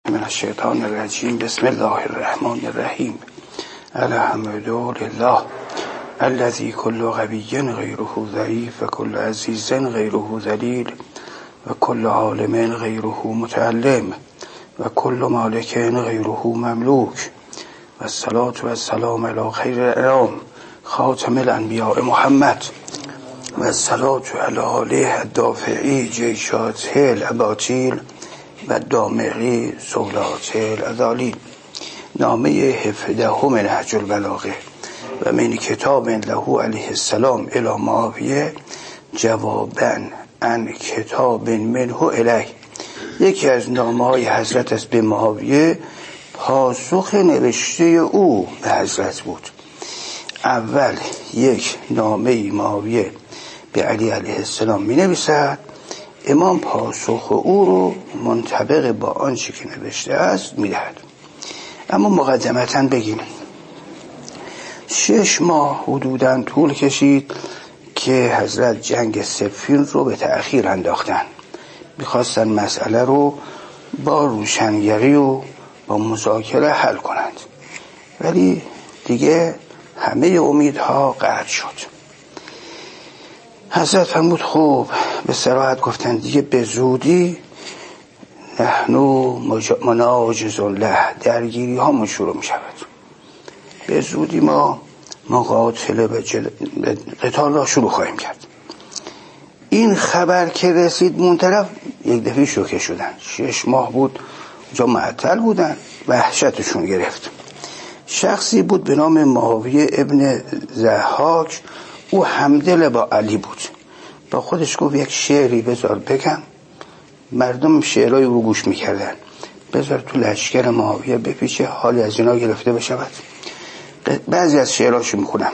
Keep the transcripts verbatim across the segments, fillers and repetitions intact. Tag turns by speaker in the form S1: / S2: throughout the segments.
S1: من الشیطان الرجیم. بسم الله الرحمن الرحیم. الحمد لله الذی کل قوی غیره ضعیف و کل عزیز غیره ذلیل و کل عالم غیره متعلم و کل مالک غیره مملوک و الصلاة و السلام علی خیر الانام خاتم الانبیاء محمد و الصلاة علی آله الدافعی جیشات الاباطیل و دامغی سولات الأذالیل. نامه هفدهم نهج البلاغه و من کتاب له علیه السلام الی معاویه جوابا عن کتاب منه الیه. یکی از نامه های حضرت است به معاویه، پاسخ نوشته او به حضرت بود. اول یک نامه معاویه به علی علیه السلام می نویسد، امام پاسخ او رو منطبق با آنچه که نوشته است می دهد. اما مقدمتاً بگیم شش ماه حدوداً طول کشید که حضرت جنگ صفین رو به تأخیر انداختن. میخواستن مسئله رو با روشنگری و با مذاکره حل کنند، ولی دیگه همه امیدها قطع شد. حضرت فرمود خب، به صراحت گفتن دیگه به زودی نحنو مناجز الله، درگیری ها شروع می شود، به زودی ما مقاتله و جل... قتال را شروع خواهیم کرد. این خبر که رسید منطرف یک دفعه شوکه شدن. شش ماه بود جا معطل بودن، وحشتشون گرفت. شخصی بود به نام معاویه ابن ضحاک، او همدل با علی بود. با خودش گفت یک شعری بذار بگم. مردم شعرهای او گوش میکردن، بذار تو لشکر معاویه بپیچه، حالی از اینا گرفته بشود. بعضی از شعرهاشو میخونم.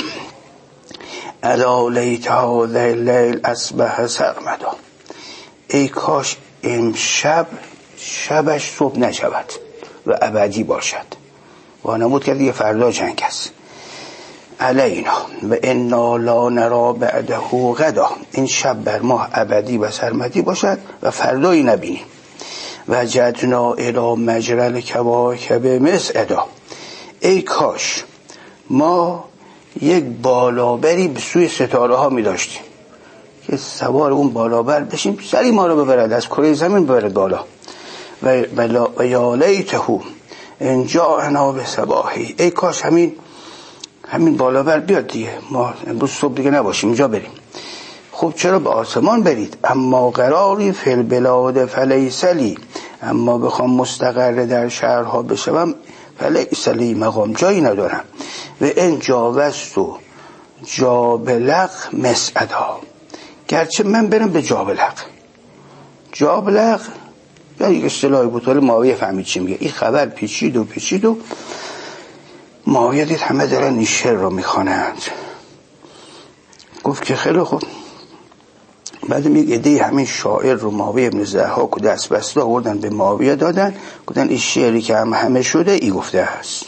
S1: الا لیت هذا اللیل اصبح سرمدا، ای کاش امشب شبش صبح نشود و ابدی باشد. وانمود کرد دیگه فردا جنگ است. علینا و انا لا نرا بعده غدا، این شب بر ما ابدی و سرمدی باشد و فردایی نبینیم. و جدنا الی مجرل کواکب مسعدا، ای کاش ما یک بالابری به سوی ستاره ها می داشتیم که سوار اون بالابر بشیم، سری ما رو ببرد از کره زمین ببرد بالا. و, و, و یا لیته انجا انا به صباحی، ای کاش همین همین بالابر بیاد دیگه، ما امروز صبح دیگه نباشیم اینجا بریم. خب چرا به آسمان برید؟ اما قراری فی البلاد فلیس لی، اما بخوام مستقر در شهرها بشوم فلیس لی مقام، جایی ندارم. و این جاوست و جابلق مسعدا، گرچه من برم به جابلق. جابلق یا یک اصطلاحی بود، ولی معاویه فهمید چی میگه. این خبر پیچید و پیچید و معاویه دید همه دارن این شعر رو میخوانند. گفت که خیلی خوب. بعد یک عده همین شاعر رو معاویه ابن ضحاک و دست بسته آوردن به معاویه دادن، گفتن این شعری که هم همه شده ای گفته هست.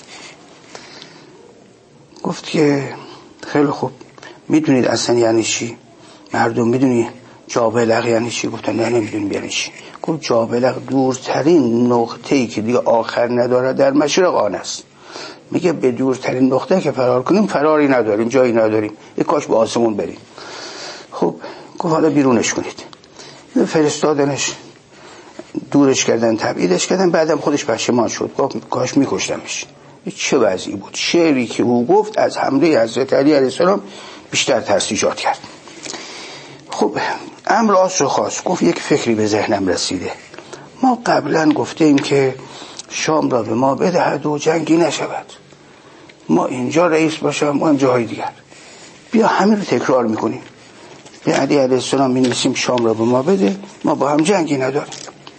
S1: گفت که خیلی خوب، میدونید اصلا یعنی چی؟ مردم میدونی جابلق یعنی چی؟ گفتن نه نمیدونیم یعنی چی. گفت جابلق دورترین نقطه‌ای که دیگه آخر نداره در مشرق آن است. میگه به دورترین نقطه که فرار کنیم فراری نداریم، جایی نداریم، یک کاش به آسمون بریم. خب گفت حالا بیرونش کنید. فرستادنش، دورش کردن، تبعیدش کردن. بعدم خودش پشیمان شد، گفت کاش میکشتمش. چه وضعی بود. شعری که او گفت از حمله حضرت علی علیه السلام بیشتر ترس ایجاد کرد. خب امر آس رو خواست. گفت یک فکری به ذهنم رسیده، ما قبلا گفتیم که شام را به ما بدهد و جنگی نشود، ما اینجا رئیس باشم، ما هم جاهای دیگر. بیا همین رو تکرار میکنیم، به علی علیه السلام می‌نویسیم شام را به ما بده، ما با هم جنگی نداریم.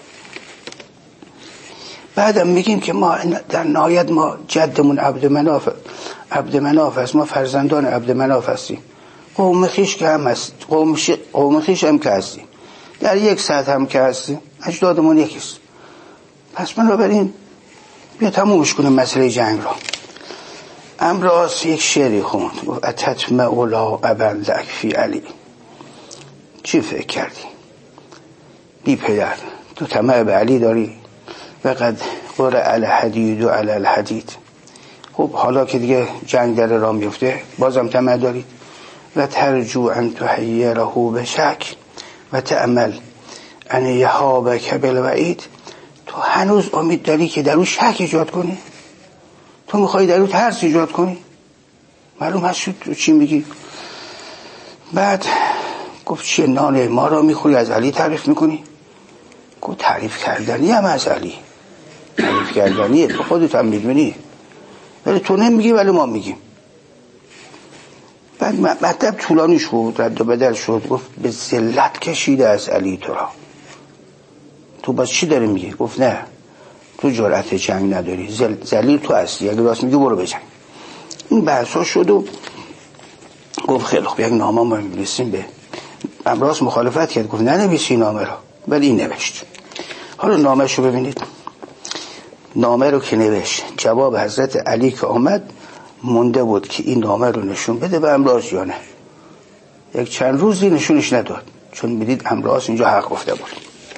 S1: بعدم میگیم که ما در نهایت ما جدمون عبد مناف عبد مناف است، ما فرزندان عبد مناف هستیم، قوم خیش که هم هست، قوم, ش... قوم خیش هم که هستیم، در یک سطح هم که هستیم، اجدادمون یکیست. پس بنابراین بیا تمومش کنیم مسئله جنگ را. امراض یک شعری خوند، گفت اتتم اولا ابن لک فی علی. چی فکر کردی؟ بی پدر تو طمع به علی داری؟ و قد قرع الحدید و علی الحدید. خب حالا که دیگه جنگ در راه میفته بازم طمع دارید. و ترجو ان تحیره به شک و تعمل ان یهابک بالوعید. تو هنوز امید داری که در اون شک ایجاد کنی؟ تو میخوای در اون ترس ایجاد کنی؟ معلوم هست تو چی میگی؟ بعد گفت چیه نان ما را میخوری از علی تعریف میکنی؟ گفت تعریف کردنی هم از علی، تعریف کردنیه، تو خودت هم میدونی، ولی تو نمیگی ولی ما میگیم. بعد مطلب طولانی شد، رد و بدل شد. گفت به ذلت کشیده از علی تو را، تو باز چی داری میگی؟ گفت نه تو جرأت جنگ نداری، ذلیل تو هستی، اگه راست میگی برو بجنگ. این بحثا شد و گفت خیلی خوب یک نامه ما می‌نویسیم. به امراض مخالفت کرد، گفت ننویسی نامه را، ولی این نوشت. حالا نامه رو ببینید. نامه رو که نوشت، جواب حضرت علی که آمد مونده بود که این نامه رو نشون بده به امراض یا نه. یک چند روزی نشونش نداد، چون میدید امراض اینجا حق گفته بود.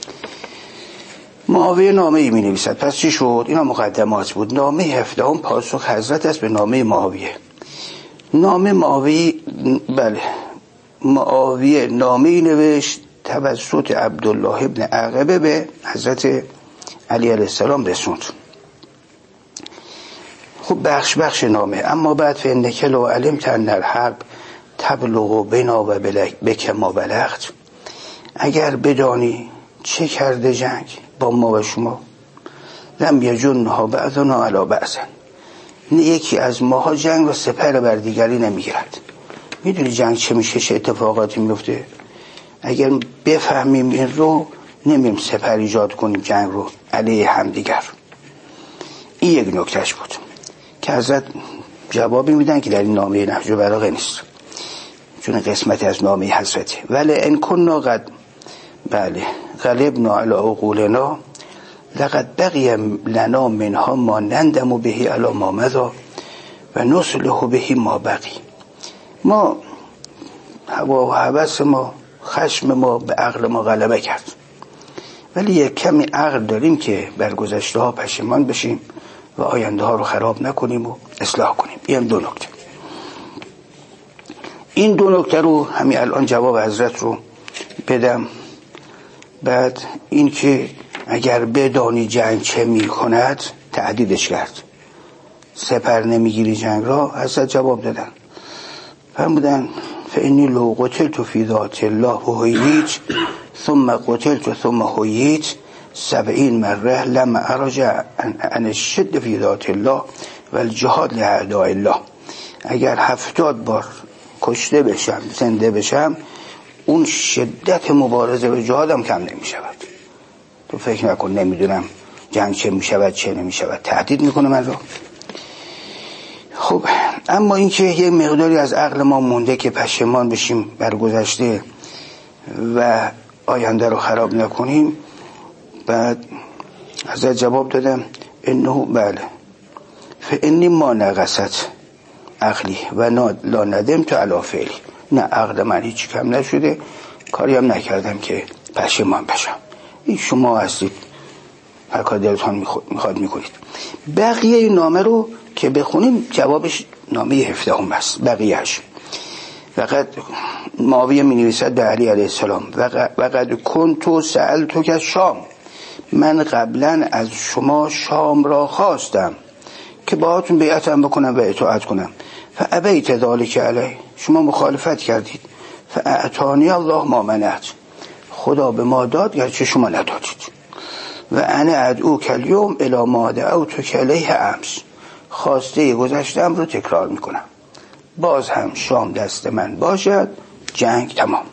S1: معاویه نامه ای می نویسد. پس چی شد؟ اینا مقدمات بود. نامه هفدهم پاسخ حضرت است به نامه معاویه. نامه معاویه، بله، معاویه نامه ای نوشت توسط عبدالله ابن عقبه به حضرت علی علیه السلام رسوند. خب بخش بخش نامه. اما بعد فانک لو علمت ان الحرب تبلغ بنا و بک ما بلغت. اگر بدانی چه کرده جنگ با ما و شما، لم یجنها بعضنا علی بعض، نه یکی از ماها جنگ رو سپر بر دیگری نمیگیرد. میدونی جنگ چه میشه، چه اتفاقاتی میفته؟ اگر بفهمیم این رو نمیم سپر ایجاد کنیم جنگ رو علیه همدیگر. این یک نکتهش بود که حضرت جوابی میدن که در این نامه نهج البلاغه نیست، چون قسمتی از نامه حضرت. ولی ان کنا قد بله غلبنا علی عقولنا لقد بقی لنا منها ما نندم بهی علی ما مضی و نصلح بهی ما بقی. ما هوا و هوس ما، خشم ما به عقل ما غلبه کرد، ولی یک کمی عقل داریم که بر گذشته ها پشیمان بشیم و آینده ها رو خراب نکنیم و اصلاح کنیم. این دو نکته. این دو نکته رو همین الان جواب حضرت رو بدم. بعد این که اگر بدانی جنگ چه می کند تهدیدش کرد، سپر نمیگیری جنگ را. حضرت جواب دادن، فرمودن فانی لو قتلت فی ذات الله و حییت ثم قتلت ثم حییت سبعین مره لم ارجع عن الشد فی ذات الله و الجهاد لاعداء الله. اگر هفتاد بار کشته بشم زنده بشم اون شدت مبارزه به جهادم کم نمی شود. تو فکر نکن نمیدونم جنگ چه می شود چه نمی شود، تهدید میکنه من رو. خب اما اینکه یه مقداری از عقل ما مونده که پشیمان بشیم بر گذشته و آینده رو خراب نکنیم. بعد حضرت جواب دادم انه بله فانی ما نقصت عقلی و لا ندمت علی فعلی. نه عقل من هیچ کم نشده، کاری هم نکردم که پشیمان بشم. این شما هستید هر کار دلتان میخواد میکنید. بقیه این نامه رو که بخونیم جوابش نامه هفدهم است. بقیهش وقد معاویه می نویسد به علی علیه السلام وقد کنت سألتک از شام، من قبلا از شما شام را خواستم که باهاتون بیعتم بکنم و اطاعت کنم، فابیت ذلک علی، شما مخالفت کردید. فاعطانی الله ما منعت، خدا به ما داد گرچه شما ندادید. و انا ادعوک الیوم الی ما دعوتک الیه امس، خواسته گذشتم رو تکرار میکنم، باز هم شام دست من باشد، جنگ تمام.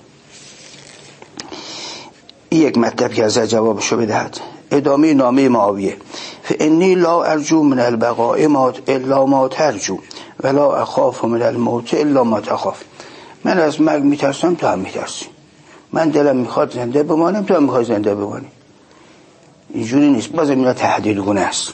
S1: این یک مطلب که از جوابشو بدهد. ادامه نامه معاویه فانی لا ارجو من البقاء ما الا ما ترجو ولا اخاف من الموت الا ما تخاف. من از مرگ میترسم، تو هم میترسی. من دلم میخواد زنده بمانم، تو هم میخوای زنده بمانی. اینجوری نیست. باز اینا تهدید گونه است.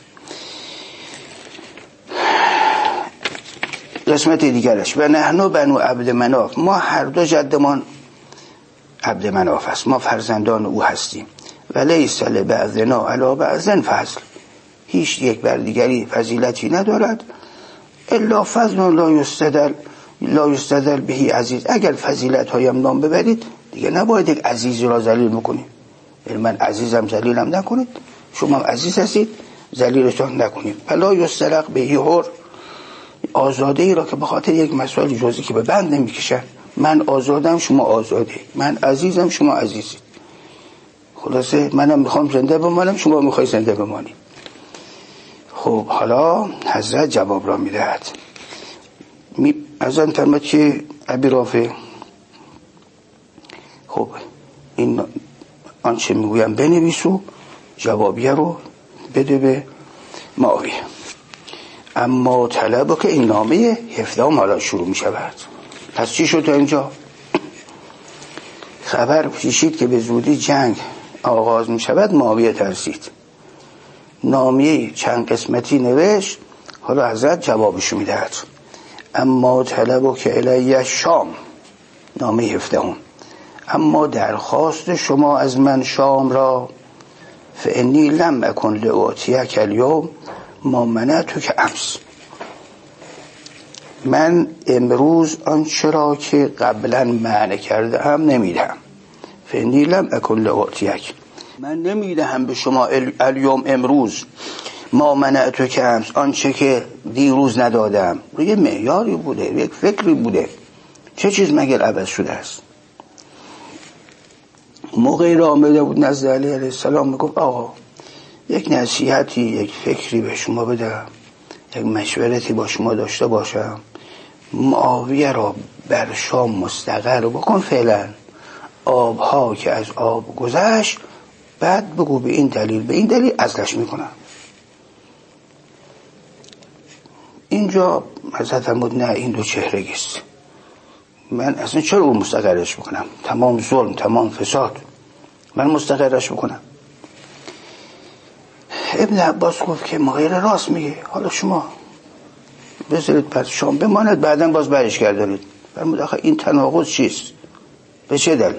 S1: قسمت دیگرش و نحنو بنو عبد مناف، ما هر دو جدمان عبد مناف است، ما فرزندان او هستیم. و لیس لبعضنا علی بعض فضل، هیچ یک بر دیگری فضیلتی ندارد الا فضل لا یستدل لا یستدل بهی عزیز. اگر فضیلت هایم نام ببرید دیگه نباید یک عزیزی را ذلیل بکنید. یعنی من عزیزم ذلیلم نکنید، شما عزیز هستید ذلیلتان نکنید. فلا یسترق بهی حر، آزاده ای را که به خاطر یک مسائل جزئی که به بند نمیکشن، من آزادم شما آزاده، من عزیزم شما عزیزید، خلاصه منم میخوام زنده بمانم شما میخوای زنده بمانی. خب حالا حضرت جواب را میدهد. می از آن فرمود که ابی رافع خب این آنچه میگویم بنویسو، جوابیه رو بده به معاویه. اما طلب که این نامه هفدهم حالا شروع می شود. پس چی شد تا اینجا؟ خبر پیشید که به زودی جنگ آغاز می شود. معاویه ترسید، نامه چند قسمتی نوشت. حالا حضرت جوابشو می دهد. اما طلب که الیه شام، نامه هفدهم، اما درخواست شما از من شام را، فانی لم اکن لآتیک الیوم ما منعتو که امس، من امروز آنچه را که قبلا منع کرده هم نمیدهم. فانی لم اکن لآتیک، من نمیدهم به شما الیوم امروز ما منعتو که امس، آنچه که دیروز ندادم. روی معیاری بوده، یک فکری بوده، چه چیز مگر عوض شده است؟ موقعی را آمده بود نزد علی علیه السلام میگفت آقا یک نصیحتی یک فکری به شما بدم، یک مشورتی با شما داشته باشم، معاویه را بر شام مستقر بکن فعلا، آبها که از آب گذشت بعد بگو به این دلیل به این دلیل ازلش میکنم. اینجا حضرت فرمود نه این دو چهرگیست، من اصلا چرا اون مستقرش بکنم؟ تمام ظلم تمام فساد من مستقرش بکنم. ابن عباس گفت که مغیر راست میگه، حالا شما بذارید پس شام بماند بعداً باز برش گردانید. فرمود آخه این تناقض چیست؟ به چه دلیل؟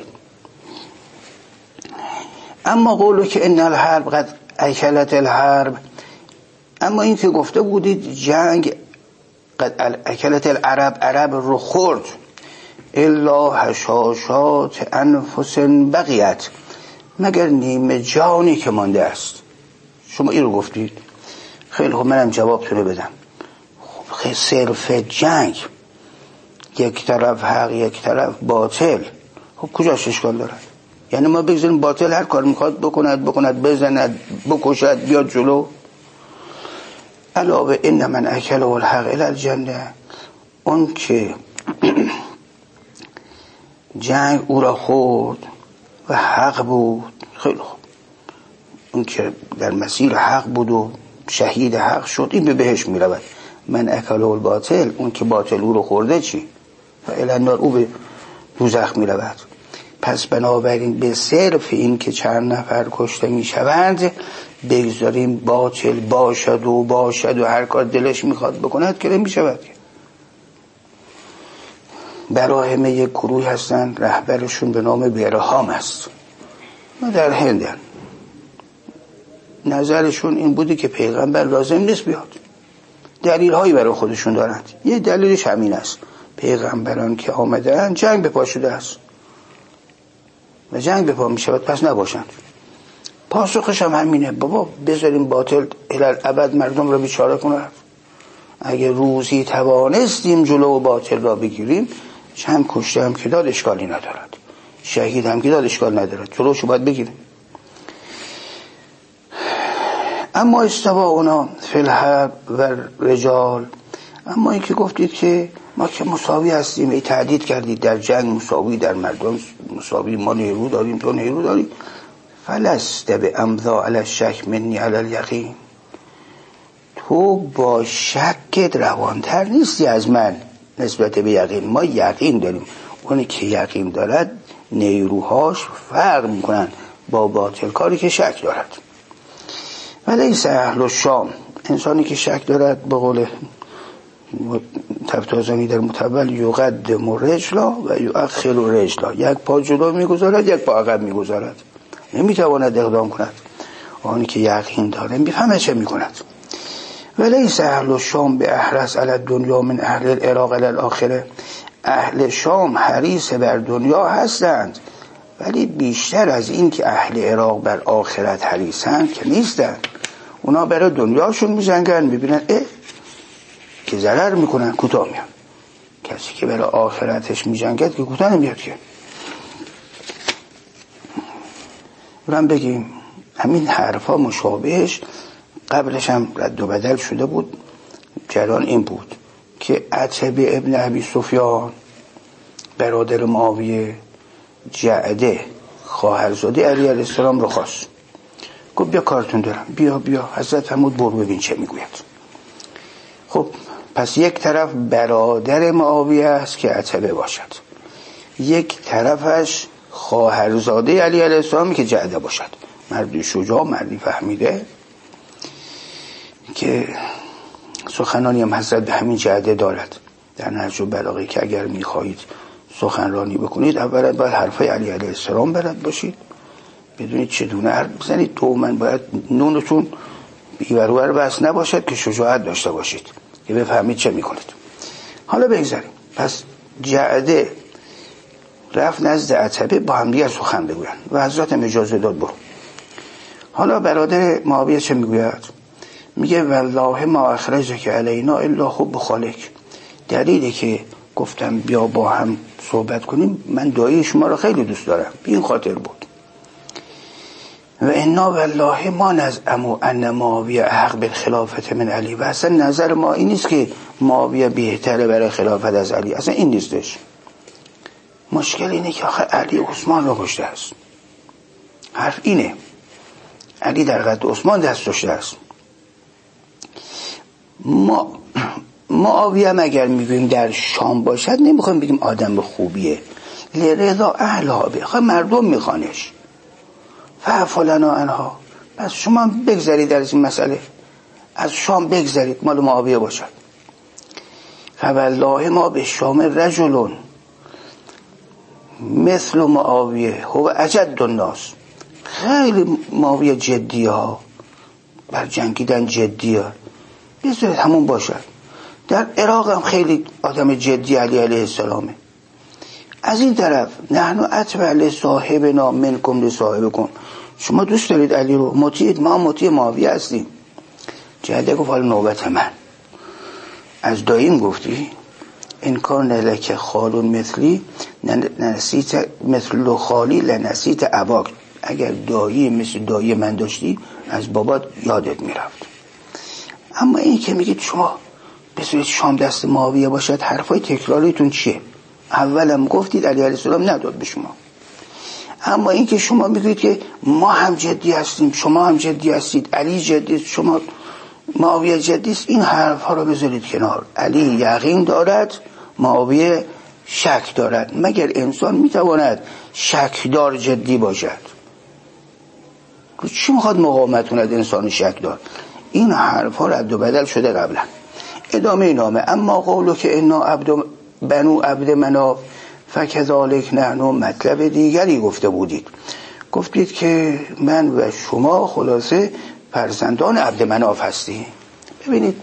S1: اما قولو که ان الحرب قد اکلت الحرب، اما این که گفته بودید جنگ قد اکلت العرب، عرب رو خورد، الا حشاشات انفس بقیت، مگر نیمه جانی که مانده است. شما این رو گفتید. خیلی خب منم جوابتونه بدم. خب صرف جنگ یک طرف حق یک طرف باطل، خب کجاش اشکال دارد؟ یعنی ما بگذاریم باطل هر کار میخواد بکند بکند بزند بکشد بیاد جلو؟ علاوه ان من اکل و الحق الی الجنه، اون که جنگ او را خورد و حق بود، خیلی خوب، اون که در مسیر حق بود و شهید حق شد این به بهش می رود. من اکل و الباطل، اون که باطل او را خورده چی؟ و الانار او به دوزخ می رود. پس بنابراین به صرف این که چند نفر کشته می شوند بگذاریم باطل باشد و باشد و هر کار دلش می خواد بکند که نمی شود. براهمه یک گروه هستند رهبرشون به نام برهام است و در هندن، نظرشون این بوده که پیغمبر لازم نیست بیاد، دلیل هایی برای خودشون دارند. یه دلیلش همین است، پیغمبران که آمدن جنگ به پا شده است و جنگ به پا می شود پس نباشند. پاسخش هم همینه، بابا بذاریم باطل الالعبد مردم را بیچاره کند. اگه روزی توانستیم جلو باطل را بگیریم، چند کشته هم که داد اشکالی ندارد، شهید هم که داد اشکال ندارد، جلوشو باید بگیریم. اما استوا اونا فی الحرب و رجال، اما این که گفتید که ما که مساوی هستیم، ای تعدید کردید در جنگ مساوی، در مردم مساوی، ما نیرو داریم تو نیرو داریم، فلست به امضا علی الشک منی علی الیقین، تو با شکت روانتر نیستی از من نسبت به یقین. ما یقین داریم، اونی که یقین دارد نیروهاش فرق میکنن با باطل کاری که شک دارد. ولیس اهل الشام، انسانی که شک دارد به قول تفتازانی در متول یقدم رجلا و یؤخر رجلا، یک پا جلو میگذارد یک پا عقب میگذارد. نمیتواند اقدام کند. آنی که یقین داره میفهمه چه میکند. ولیس اهل الشام به احرص علی الدنیا من اهل العراق علی الاخره. اهل شام حریص بر دنیا هستند، ولی بیشتر از این که اهل عراق بر آخرت حریصند که نیستند. اونا برای دنیاشون میجنگن، میبینن اه که ضرر میکنن، کوتاه میان. کسی که برای آخرتش میجنگد که کوتاه نمیاد. که برام بگیم همین حرفا مشابهش قبلش هم رد و بدل شده بود. جریان این بود که عتبه ابن ابی سفیان برادر معاویه جعده خواهرزاده علی علیه السلام رو خواست، گفت بیا کارتون دارم، بیا بیا حضرت فرمود برو ببین چه میگوید. خب پس یک طرف برادر معاویه است که عتبه باشد، یک طرفش خواهرزاده علی علیه السلامی که جعده باشد. مردی شجاع، مردی فهمیده که سخنانی هم حضرت به همین جعده دارد در نهج البلاغه که اگر میخواهید سخنرانی بکنید اولا باید حرفای علی علیه السلام بلد باشید، بدونید چه دونه حرف بزنید. دوما باید نونتون بیورور بس نباشد که شجاعت داشته باشید که بفهمید چه میکنید. حالا بگذاریم. پس جعده رفت نزد عتبه با هم دیگر سخن بگوین و حضرت هم اجازه داد برو. حالا برادر معاویه چه میگوید؟ میگه والله ما اخرجک علینا الا حب خالک. دلیلی که گفتم بیا با هم صحبت کنیم، من دایی شما رو خیلی دوست دارم، به این خاطر بود. و انا والله ما نزعم ان معاویه احق بالخلافت من علی. و اصلا نظر ما این نیست که معاویه بهتره برای خلافت از علی، اصلا این نیستش. مشکل اینه که آخه علی عثمان رو کشته است. حرف اینه، علی در قتل عثمان دست داشته است. ما معاویه اگر میگیم در شام باشد نمیخوایم بگیم آدم خوبیه، لرضا اهلها بخواه مردم میخوانش فعفلنا عنها. پس شما بگذارید در این مسئله، از شام بگذارید، مال معاویه باشد. فوالله ما به شام رجلون مثل معاویه هو اجد الناس. خیلی معاویه جدی ها، بر جنگیدن جدی ها، بذارید همون باشد. در عراق هم خیلی آدم جدی علی علیه السلامه. از این طرف نحن اتبع لصاحبنا منکم لصاحبکم. شما دوست دارید علی رو، مطیعید، ما مطیع معاویه هستیم. جعده گفت حالا نوبت من. از داییم گفتی این کار نلک خالون مثلی نسیت مثل خالی لنسیت اباک. اگر دایی مثل دایی من داشتی از بابات یادت میرفت. اما این که میگید شما بذارید شام دست معاویه باشد، حرفای تکراریتون چیه؟ اولم گفتید علی علیه السلام نداد به شما. اما این که شما میگید که ما هم جدی هستیم، شما هم جدی هستید، علی جدی است، شما معاویه جدی است، این حرفا رو بذارید کنار. علی یقین دارد، معاویه شک دارد. مگر انسان میتواند شکدار جدی باشد؟ چی میخواد مقاومت کند انسان شکدار؟ این حرفا رد و بدل شده قبلا. ادامه نامه اما قولو که انا عبد بنو عبد مناف فکذالک نحن. مطلب دیگری گفته بودید، گفتید که من و شما خلاصه فرزندان عبد مناف هستیم. ببینید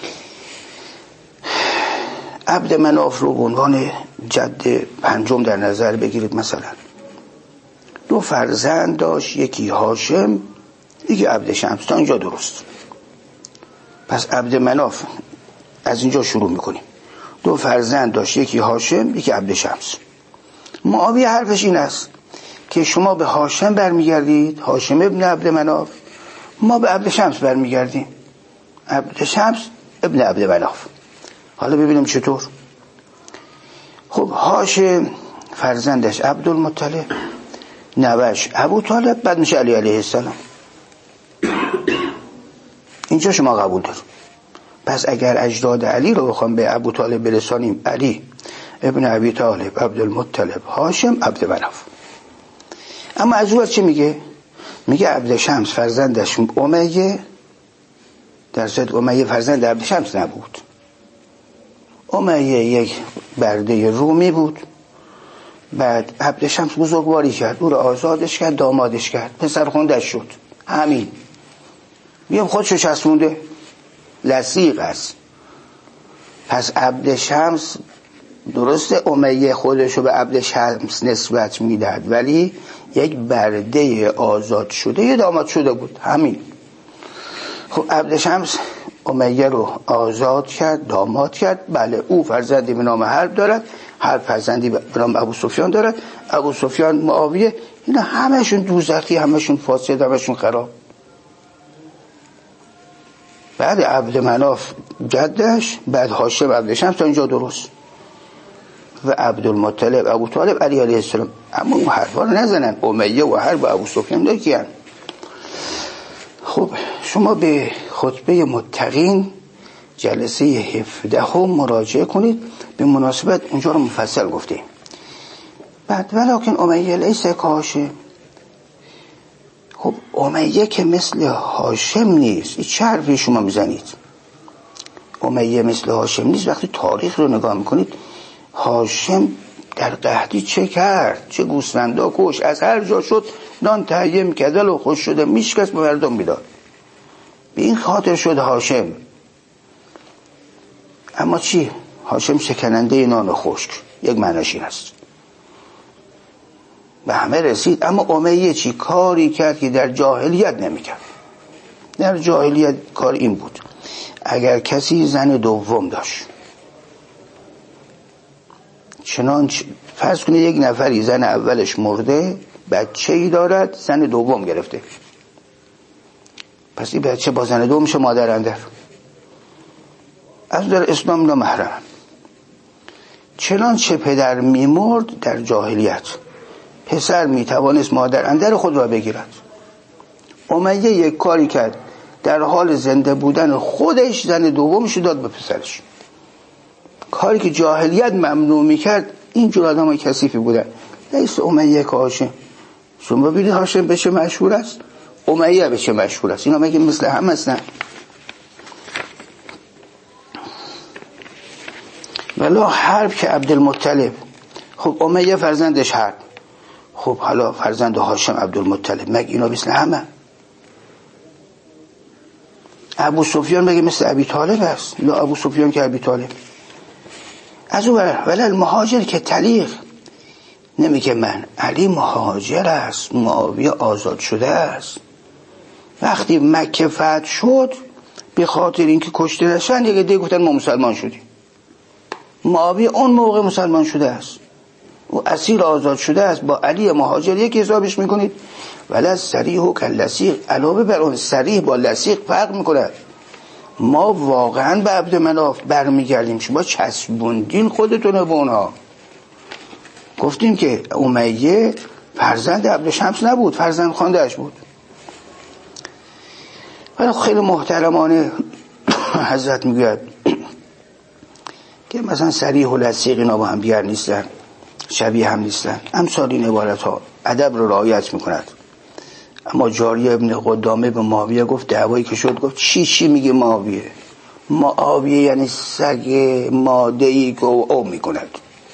S1: عبد مناف رو به عنوان جد پنجم در نظر بگیرید. مثلا دو فرزند داشت، یکی هاشم یکی عبد شمس. تا اینجا درست. پس عبد مناف از اینجا شروع میکنیم. دو فرزند داشت، یکی هاشم یکی عبد شمس. معاویه حرفش این است که شما به هاشم برمیگردید، هاشم ابن عبد مناف، ما به عبد شمس برمیگردیم، عبد شمس ابن عبد مناف. حالا ببینیم چطور. خب هاشم فرزندش عبدالمطلب، نوش ابو طالب، بعد میشه علی علیه السلام. اینجا شما قبول دار. پس اگر اجداد علی رو بخوام به ابو طالب برسانیم، علی ابن ابی طالب، عبدالمطلب، هاشم، عبد مناف. اما از اون چه میگه؟ میگه عبد شمس فرزندش امیه، در صورت امیه فرزند عبد شمس نبود. امیه یک برده رومی بود بعد عبد شمس بزرگواری کرد، او رو آزادش کرد، دامادش کرد، پسر خوندش شد. همین میام خودشو چسبونده، لصیق است. پس عبد شمس درسته امیه خودشو به عبد شمس نسبت میداد، ولی یک برده آزاد شده یه داماد شده بود. همین. خب عبد شمس امیه رو آزاد کرد، داماد کرد. بله، او فرزندی به نام حرب دارد، هر فرزندی به نام ابو سفیان دارد، ابو سفیان، معاویه، اینا همشون دوزخی، همشون فاسد، همشون خراب. بعد عبد مناف جدش، بعد هاشم عبد شمس، تا اینجا درست. و عبدالمطلب ابو طالب علی علیه السلام. اما اون حرفا رو نزنن، امیه و حرب ابو سفیان دار کیان. خب شما به خطبه متقین جلسه هفده مراجعه کنید، به مناسبت اونجا رو مفصل گفتیم. بعد ولکن امیه لیس کاشم. خب امیه که مثل هاشم نیست. این چه حرفی شما میزنید؟ امیه مثل هاشم نیست. وقتی تاریخ رو نگاه میکنید، هاشم در قحطی چه کرد؟ چه گوسفندا کش، از هر جا شد نان تهیه میکرد و خوش شده میشکست به مردم میداد. به این خاطر شد هاشم. اما چی؟ هاشم شکننده نان خشک، یک معنیش این است. به همه رسید. اما امیه چی؟ کاری کرد که در جاهلیت نمیکرد. در جاهلیت کار این بود، اگر کسی زن دوم داشت، چنانچه فرض کنید یک نفری زن اولش مرده، بچه‌ای دارد، زن دوم گرفته، پس این بچه با زن دوم میشه مادر اندر. از در اسلام نامحرم. چنانچه پدر میمرد در جاهلیت، پسر میتوانست مادر اندر خود را بگیرد. امیه یک کاری کرد، در حال زنده بودن خودش زن دومش داد به پسرش. کاری که جاهلیت ممنوع میکرد. اینجور آدم های کثیفی بودن. لیس امیه که هاشم. شما ببینید هاشم به چه مشهور است، امیه به چه مشهور است. اینا مگه مثل هم هستن؟ ولا حرب که عبدالمطلب. خب امیه فرزندش حرب، خب حالا فرزند هاشم عبدالمطلب، مگه اینا مثل همه؟ ابو سفیان مگه مثل ابی طالب است؟ لا، ابو سفیان که ابی طالب. از او ولی المهاجر که تلیق. نمیگه من علی مهاجر است، معاویه آزاد شده است. وقتی مکه فتح شد، به خاطر اینکه کشته نشن، دیگه دیگه گفتن ما مسلمان شدیم. معاویه اون موقع مسلمان شده است، او اسیر آزاد شده است. با علی مهاجر یک حسابش میکنید. ولی صریح و کلصیق، علاوه بر اون صریح با لصیق فرق میکنه. ما واقعا به عبد مناف برمیگردیم، شما چسبوندین خودتونه به اونها. گفتیم که امیه فرزند عبد شمس نبود، فرزند خواندهش بود. ولی خیلی محترمانه حضرت میگوید که مثلا صریح و لصیق اینا با هم دیگر نیستن، شبیه هم نیستن. امثال این عبارت ها ادب رو رعایت میکند. اما جاری ابن قدامه به معاویه گفت، دعوایی که شد، گفت چی چی میگه معاویه؟ معاویه یعنی سگ ماده‌ای که او, او میکند.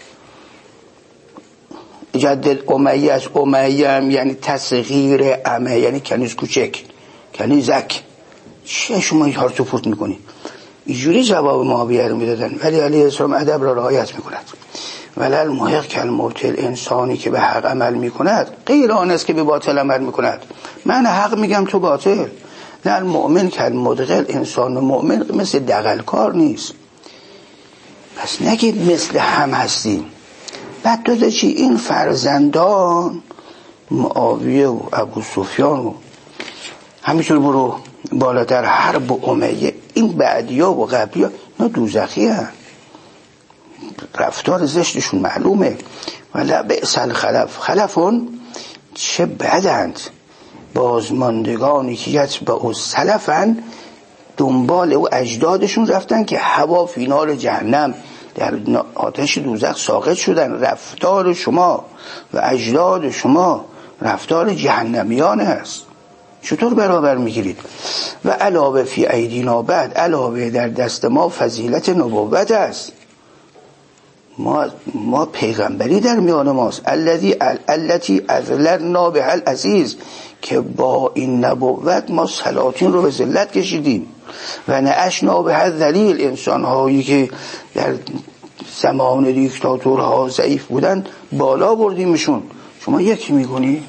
S1: جد امیه از امیه هم یعنی تصغیر امه، یعنی کنیز کوچک، کنیزک. چه شما این هارتو پورت میکنی؟ اینجوری جواب معاویه رو میدادن. ولی علیه السلام ادب را رعایت میکند. ولل محق کالمبطل، انسانی که به حق عمل میکند غیر آن است که به باطل عمل میکند. من حق میگم تو باطل. نه المؤمن کالمدغل، انسان مؤمن مثل دغلکار نیست. پس نگید مثل هم هستیم. بعد تو چی؟ این فرزندان معاویه و ابو سفیان و همینطور برو بالاتر، حرب و امیه، این بعدیا و قبلیا، اینا دوزخی هست. رفتار زشتشون معلومه. ولی بئس الخلف، خلفون چه بدند، بازماندگانی که یتبع سلفن، دنبال او اجدادشون رفتن که هوا فی نار جهنم، در آتش دوزخ ساقط شدن. رفتار شما و اجداد شما رفتار جهنمیان است. چطور برابر میگیرید؟ و علاوه فی ایدینا، بعد علاوه در دست ما فضیلت نبوت است. ما ما پیغمبری در میان ماست. الذی التی اذللنا به العزیز، که با این نبوت ما سلاطین رو به ذلت کشیدیم. و نعشنا به الذلیل، انسان هایی که در زمان دیکتاتورها ضعیف بودن بالا بردیمشون. شما یکی میگونی؟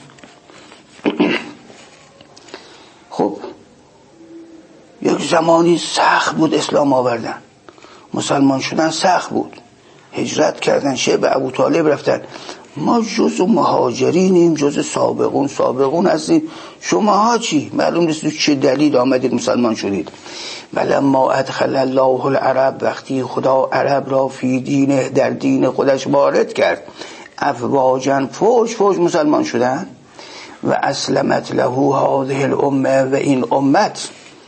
S1: خب یک زمانی سخت بود اسلام آوردن، مسلمان شدن سخت بود، هجرت کردن، شیب ابو طالب رفتن. ما جز مهاجرینیم، جز سابقون سابقون هستیم. شما ها چی؟ معلوم نیست چه دلیل آمدید مسلمان شدید. ولما ادخل الله العرب، وقتی خدا عرب را فی دینه، در دین خودش وارد کرد، افواجا فوج فوج مسلمان شدن. و اسلمت له هذه الامه، و این امت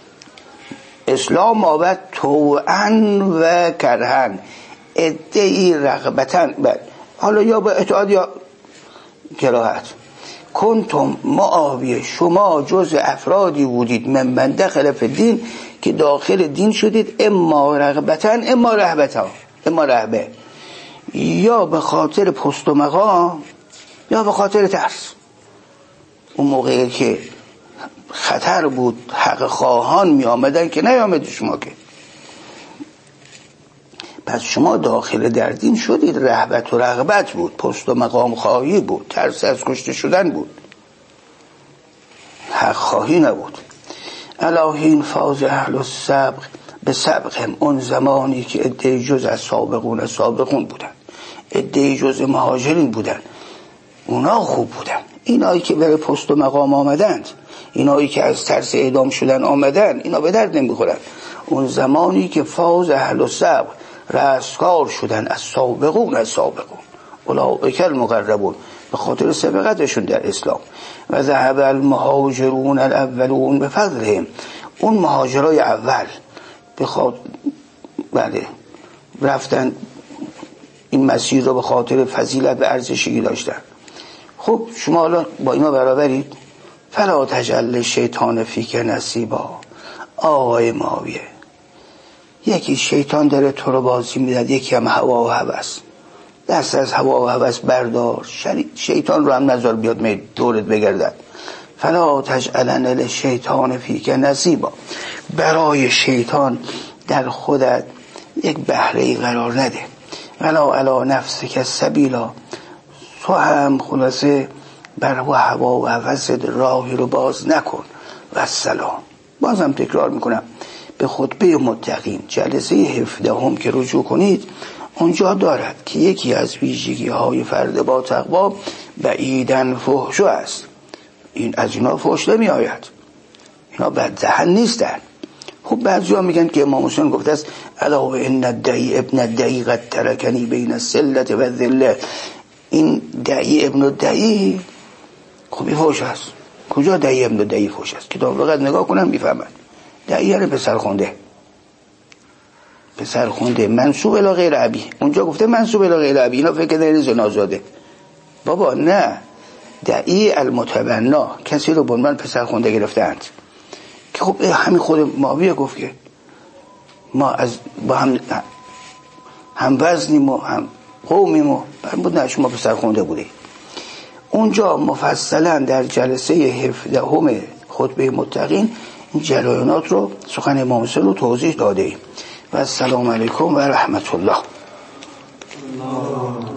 S1: اسلام آورد طوعا و کرهن، ادعی رغبتن، حالا یا به اطاعت یا کراهت. کنتم معاویه، شما جز افرادی بودید من دخل فی دین، که داخل دین شدید، اما رغبتن اما رهبتا، اما رهبه، یا به خاطر پست و مقام یا به خاطر ترس. اون موقعی که خطر بود حق خواهان می آمدن که نیامد شما که. پس شما داخل در دین شدید، رهبت و رغبت بود، پست و مقام خواهی بود، ترس از کشته شدن بود، حق خواهی نبود. الهین فاز اهل السبق به سبقهم، اون زمانی که عده‌ای جز از سابقون سابقون بودن، عده‌ای جز مهاجرین بودن، اونا خوب بودن. اینایی که برای پست و مقام آمدند، اینایی که از ترس اعدام شدن آمدن، اینا به درد نمیخورن. اون زمانی که فاز اهل السبق رستگار شدن، از سابقون از سابقون اولئک المقربون، به خاطر سبقتشون در اسلام. و ذهب المهاجرون الاولون به فضلهم، اون مهاجرای اول به خاطر بله رفتن این مسیر رو به خاطر فضیلت و ارزشی داشتن. خب شما حالا با اینا برابرید. فلا تجعل شیطان فیک نصیبا. آقای معاویه، یکی شیطان داره تو رو بازی میداد، یکی هم هوا و هوس. دست از هوا و هوس بردار، شیطان رو هم نذار بیاد می دورت بگردد. فلا تجعلن للشیطان فیک نصیبا، برای شیطان در خودت یک بهره‌ای قرار نده. ولا علی نفسک سبیلا، تو هم خلاصه بر و هوا و هوس راهی رو باز نکن. و السلام. بازم تکرار میکنم، به خطبه متقین جلسه هفدهم که رجوع کنید، اونجا دارد که یکی از ویژگی های فرد با تقوا بعیدن فحشو است. این از اینا فحش نمی آید، اینا بد دهن نیستن. خب بعضی ها میگن که امام حسین گفته است الا و ان الدعی ابن الدعی قد ترکنی بین السلت و الذله. این دعی ابن الدعی خب این فحش است. کجا دعی ابن الدعی فحش است؟ کتاب لغت نگاه کنم میفهمن. دعی یعنی پسر خونده، پسر خونده منسوب الی غیر ابی. اونجا گفته منسوب الی غیر ابی، اینا فکر کردن زنازاده. بابا نه، دعی المتبنا، کسی رو به عنوان پسر خونده گرفتند که خب همین خود معاویه گفت که ما از با هم هم وزنیم و هم قومیم و فرمود نه شما پسر خونده بودی. اونجا مفصلا در جلسه هفدهم خطبه متقین این جریانات رو، سخن امام حسین رو توضیح داده ایم. و السلام علیکم و رحمت الله.